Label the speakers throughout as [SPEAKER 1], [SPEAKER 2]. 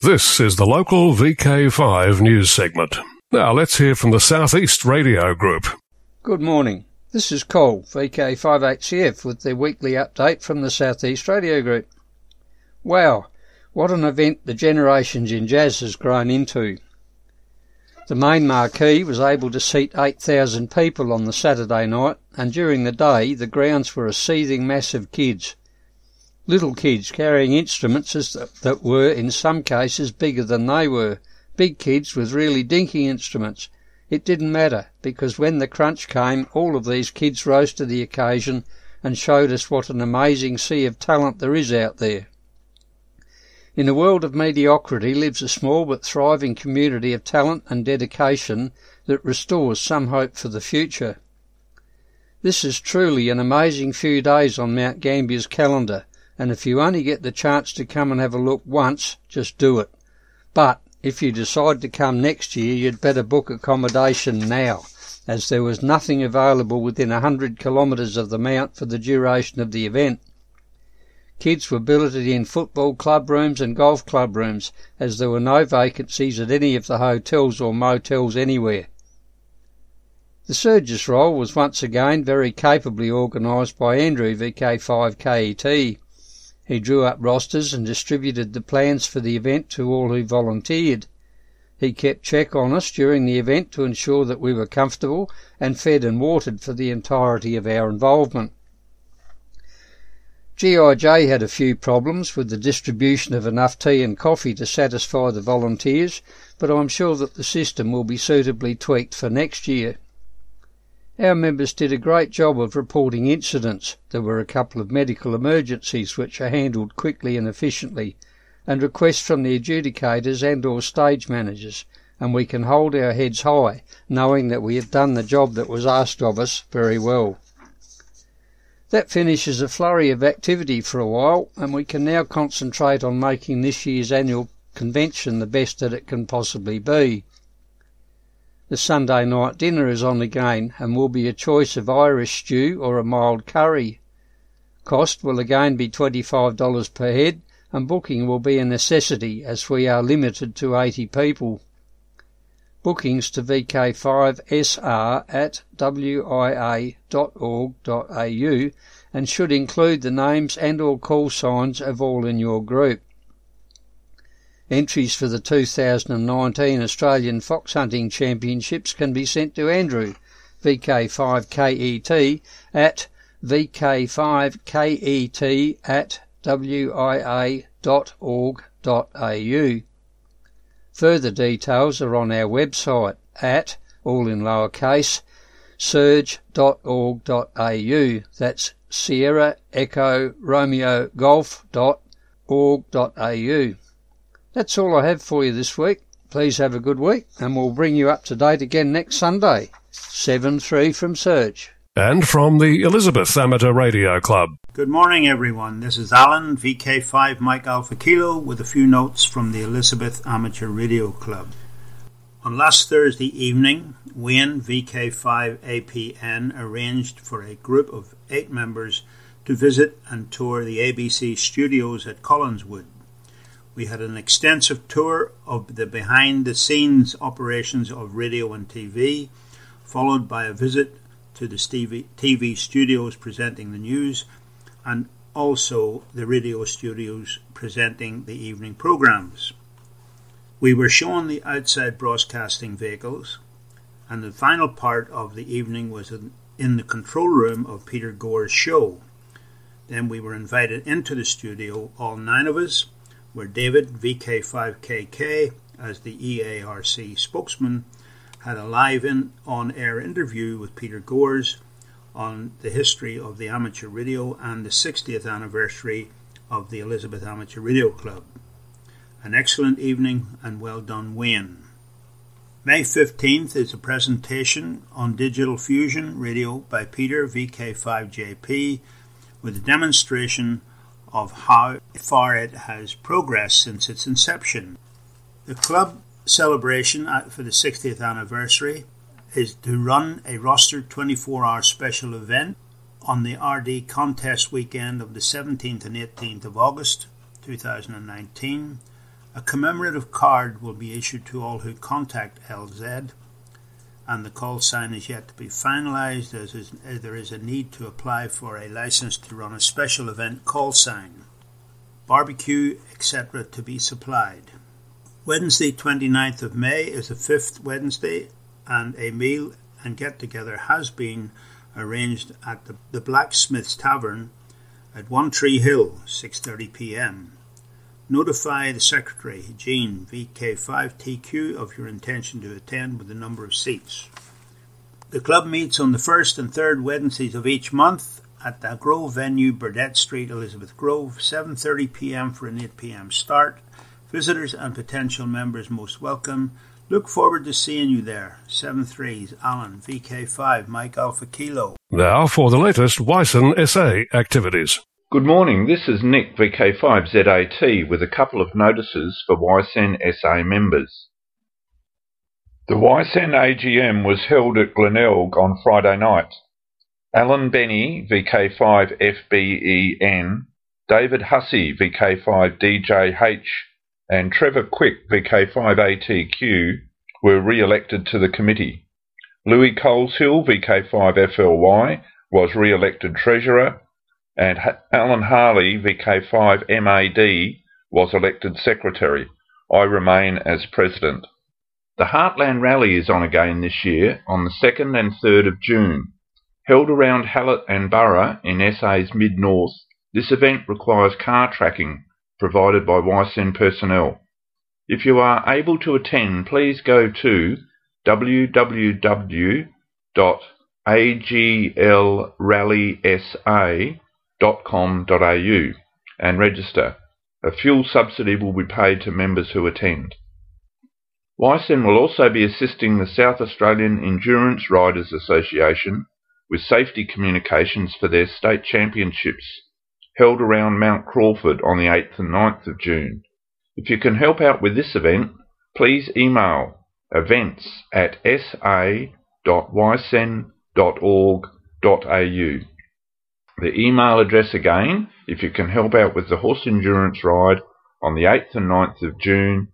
[SPEAKER 1] This is the local VK5 news segment. Now let's hear from the Southeast Radio Group.
[SPEAKER 2] Good morning. This is Cole, VK5HCF, with the weekly update from the Southeast Radio Group. Wow, what an event the Generations in Jazz has grown into. The main marquee was able to seat 8,000 people on the Saturday night, and during the day the grounds were a seething mass of kids. Little kids carrying instruments that were, in some cases, bigger than they were. Big kids with really dinky instruments. It didn't matter, because when the crunch came, all of these kids rose to the occasion and showed us what an amazing sea of talent there is out there. In a world of mediocrity lives a small but thriving community of talent and dedication that restores some hope for the future. This is truly an amazing few days on Mount Gambier's calendar, and if you only get the chance to come and have a look once, just do it. But if you decide to come next year, you'd better book accommodation now, as there was nothing available within 100 kilometres of the Mount for the duration of the event. Kids were billeted in football club rooms and golf club rooms, as there were no vacancies at any of the hotels or motels anywhere. The Surges Roll was once again very capably organised by Andrew, VK5KET. He drew up rosters and distributed the plans for the event to all who volunteered. He kept check on us during the event to ensure that we were comfortable and fed and watered for the entirety of our involvement. GIJ had a few problems with the distribution of enough tea and coffee to satisfy the volunteers, but I'm sure that the system will be suitably tweaked for next year. Our members did a great job of reporting incidents. There were a couple of medical emergencies which are handled quickly and efficiently, and requests from the adjudicators and or stage managers, and we can hold our heads high, knowing that we have done the job that was asked of us very well. That finishes a flurry of activity for a while, and we can now concentrate on making this year's annual convention the best that it can possibly be. The Sunday night dinner is on again and will be a choice of Irish stew or a mild curry. Cost will again be $25 per head, and booking will be a necessity as we are limited to 80 people. Bookings to VK5SR at wia.org.au and should include the names and or call signs of all in your group. Entries for the 2019 Australian Fox Hunting Championships can be sent to Andrew, VK5KET, at vk5ket@wia.org.au. Further details are on our website at, all in lowercase, surge.org.au. That's Sierra Echo Romeo Golf.org.au. That's all I have for you this week. Please have a good week, and we'll bring you up to date again next Sunday. 7-3 from Surge.
[SPEAKER 1] And from the Elizabeth Amateur Radio Club.
[SPEAKER 3] Good morning, everyone. This is Alan, VK5 Mike Alpha Kilo, with a few notes from the Elizabeth Amateur Radio Club. On last Thursday evening, Wayne, VK5APN, arranged for a group of 8 members to visit and tour the ABC studios at Collinswood. We had an extensive tour of the behind-the-scenes operations of radio and TV, followed by a visit to the TV studios presenting the news, and also the radio studios presenting the evening programmes. We were shown the outside broadcasting vehicles, and the final part of the evening was in the control room of Peter Gore's show. Then we were invited into the studio, all 9 of us, where David, VK5KK, as the EARC spokesman, had a live on-air interview with Peter Gores on the history of the amateur radio and the 60th anniversary of the Elizabeth Amateur Radio Club. An excellent evening, and well done, Wayne. May 15th is a presentation on Digital Fusion Radio by Peter, VK5JP, with a demonstration of how far it has progressed since its inception. The club celebration for the 60th anniversary is to run a rostered 24-hour special event on the RD contest weekend of the 17th and 18th of August 2019 A commemorative card will be issued to all who contact LZ, and the call sign is yet to be finalised as there is a need to apply for a licence to run a special event call sign. Barbecue, etc. to be supplied. Wednesday 29th of May is the 5th Wednesday, and a meal and get-together has been arranged at the Blacksmith's Tavern at One Tree Hill, 6:30 p.m. Notify the Secretary, Jean, VK5TQ, of your intention to attend with the number of seats. The club meets on the first and third Wednesdays of each month at the Grove venue, Burdett Street, Elizabeth Grove, 7:30 p.m. for an 8 p.m. start. Visitors and potential members most welcome. Look forward to seeing you there. 7-3s, Alan, VK5, Mike Alpha Kilo.
[SPEAKER 1] Now for the latest Wyson SA activities.
[SPEAKER 4] Good morning, this is Nick, VK5ZAT, with a couple of notices for Wyson SA members. The Wyson AGM was held at Glenelg on Friday night. Alan Benny, VK5FBEN, David Hussey, VK5DJH, and Trevor Quick, VK5ATQ, were re-elected to the committee. Louis Coleshill, VK5FLY, was re-elected Treasurer, and Alan Harley, VK5MAD, was elected Secretary. I remain as President. The Heartland Rally is on again this year on the 2nd and 3rd of June. Held around Hallett and Burra in SA's mid-north, this event requires car tracking provided by Wyson personnel. If you are able to attend, please go to www.aglrallysa.com.au and register. A fuel subsidy will be paid to members who attend. Wyson will also be assisting the South Australian Endurance Riders Association with safety communications for their state championships, held around Mount Crawford on the 8th and 9th of June. If you can help out with this event, please email events@sa.wyson.org.au. The email address again, if you can help out with the horse endurance ride on the 8th and 9th of June,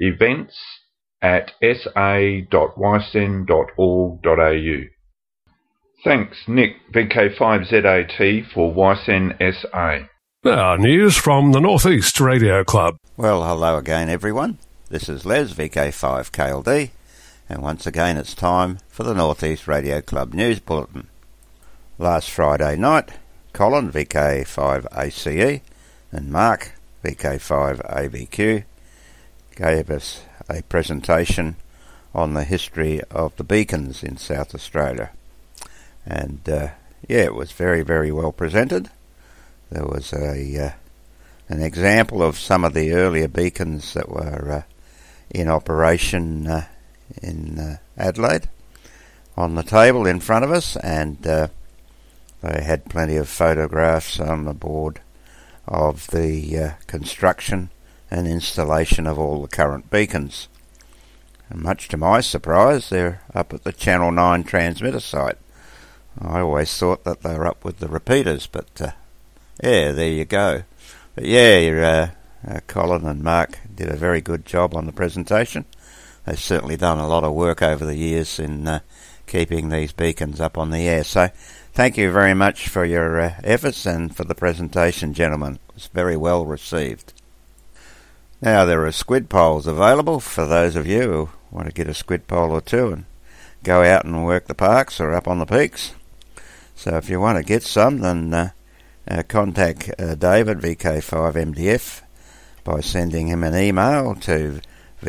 [SPEAKER 4] events@sa.wyson.org.au. Thanks, Nick, VK5ZAT, for Wyson SA.
[SPEAKER 1] Now, news from the North East Radio Club.
[SPEAKER 5] Well, hello again, everyone. This is Les, VK5KLD, and once again it's time for the North East Radio Club News Bulletin. Last Friday night, Colin, VK5ACE, and Mark, VK5ABQ, gave us a presentation on the history of the beacons in South Australia. And it was very, very well presented. There was an example of some of the earlier beacons that were in operation in Adelaide on the table in front of us, and they had plenty of photographs on the board of the construction and installation of all the current beacons. And much to my surprise, they're up at the Channel 9 transmitter site. I always thought that they were up with the repeaters, but there you go. But Colin and Mark did a very good job on the presentation. They've certainly done a lot of work over the years in keeping these beacons up on the air. So thank you very much for your efforts and for the presentation, gentlemen. It was very well received. Now, there are squid poles available for those of you who want to get a squid pole or two and go out and work the parks or up on the peaks. So if you want to get some, then contact David, VK5MDF, by sending him an email to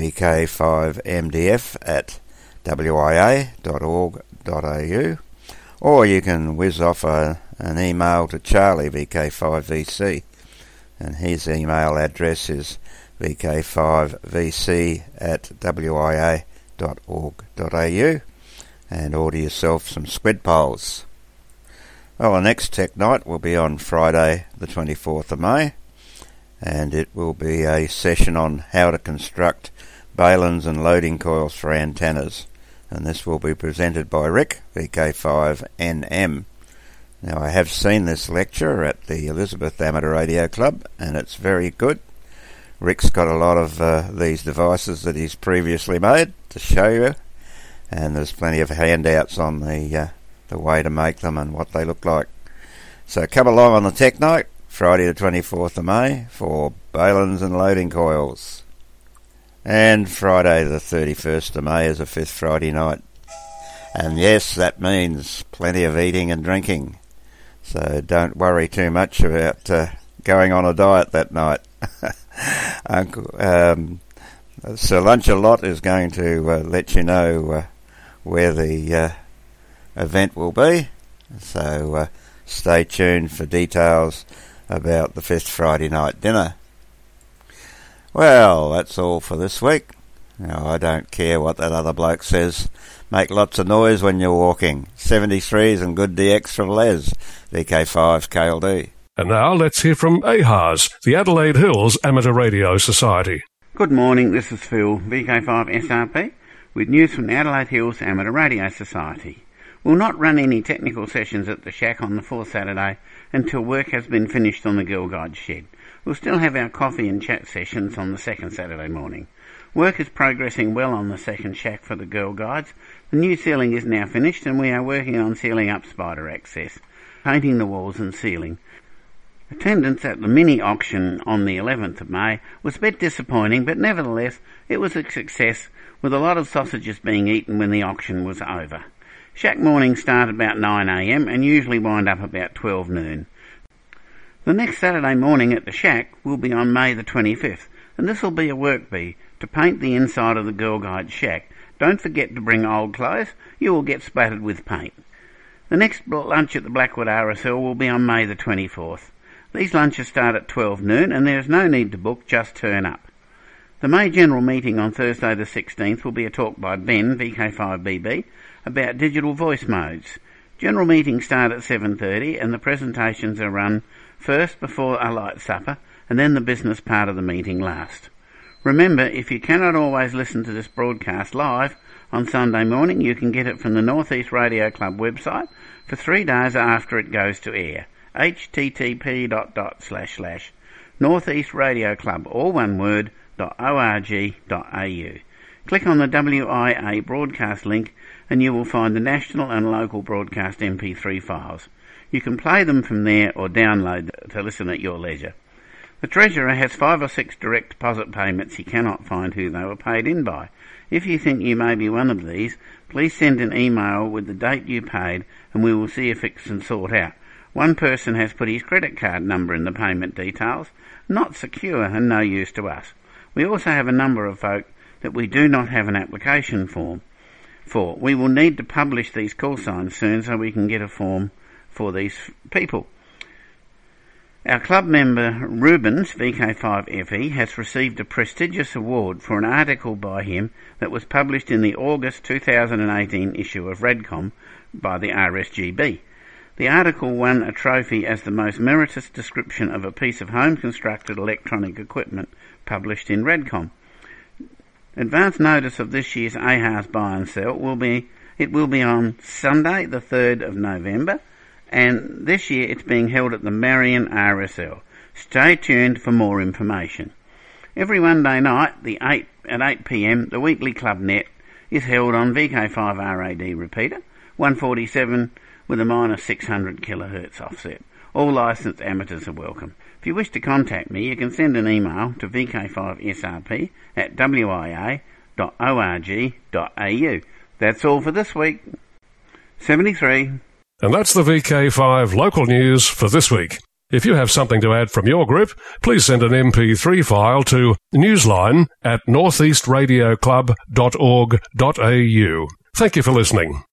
[SPEAKER 5] vk5mdf@wia.org.au, or you can whiz off an email to Charlie, VK5VC, and his email address is vk5vc@wia.org.au, and order yourself some squid poles. Well, the next Tech Night will be on Friday the 24th of May, and it will be a session on how to construct balins and loading coils for antennas, and this will be presented by Rick, VK5NM. Now, I have seen this lecture at the Elizabeth Amateur Radio Club, and it's very good. Rick's got a lot of these devices that he's previously made to show you, and there's plenty of handouts on the way to make them and what they look like. So come along on the Tech Night, Friday the 24th of May, for balings and loading coils. And Friday the 31st of May is a fifth Friday night. And yes, that means plenty of eating and drinking. So don't worry too much about going on a diet that night. Sir Lunch-a-Lot is going to let you know where the event will be. So stay tuned for details about the fifth Friday night dinner. Well, that's all for this week. Now, I don't care what that other bloke says. Make lots of noise when you're walking. 73s and good DX from Les, VK5 KLD.
[SPEAKER 1] And now let's hear from AHAS, the Adelaide Hills Amateur Radio Society.
[SPEAKER 6] Good morning, this is Phil, VK5 SRP, with news from the Adelaide Hills Amateur Radio Society. We'll not run any technical sessions at the shack on the fourth Saturday until work has been finished on the Girl Guide shed. We'll still have our coffee and chat sessions on the second Saturday morning. Work is progressing well on the second shack for the Girl Guides. The new ceiling is now finished and we are working on sealing up spider access, painting the walls and ceiling. Attendance at the mini auction on the 11th of May was a bit disappointing, but nevertheless it was a success, with a lot of sausages being eaten when the auction was over. Shack mornings start about 9 a.m. and usually wind up about 12 noon. The next Saturday morning at the shack will be on May the 25th, and this will be a work bee to paint the inside of the Girl Guide shack. Don't forget to bring old clothes, you will get splattered with paint. The next lunch at the Blackwood RSL will be on May the 24th. These lunches start at 12 noon and there is no need to book, just turn up. The May General Meeting on Thursday the 16th will be a talk by Ben, VK5BB, about digital voice modes. General meetings start at 7:30 and the presentations are run first before a light supper and then the business part of the meeting last. Remember, if you cannot always listen to this broadcast live on Sunday morning, you can get it from the Northeast Radio Club website for 3 days after it goes to air. http://Northeast Radio Club, all one word, .org.au. Click on the WIA broadcast link and you will find the national and local broadcast MP3 files. You can play them from there or download to listen at your leisure. The Treasurer has 5 or 6 direct deposit payments he cannot find who they were paid in by. If you think you may be one of these, please send an email with the date you paid and we will see if it can sort out. One person has put his credit card number in the payment details, not secure and no use to us. We also have a number of folk that we do not have an application form for. We will need to publish these call signs soon so we can get a form for these people. Our club member Rubens, VK5FE, has received a prestigious award for an article by him that was published in the August 2018 issue of Redcom by the RSGB. The article won a trophy as the most meritorious description of a piece of home-constructed electronic equipment published in Redcom. Advance notice of this year's AHAS buy and sell will be on Sunday the 3rd of November, and this year it's being held at the Marion RSL. Stay tuned for more information. Every Monday night at 8 p.m, the weekly Club Net is held on VK5 RAD repeater, 147 with a minus 600 kHz offset. All licensed amateurs are welcome. If you wish to contact me, you can send an email to vk5srp@wia.org.au. That's all for this week. 73.
[SPEAKER 1] And that's the VK5 local news for this week. If you have something to add from your group, please send an MP3 file to newsline@northeastradioclub.org.au. Thank you for listening.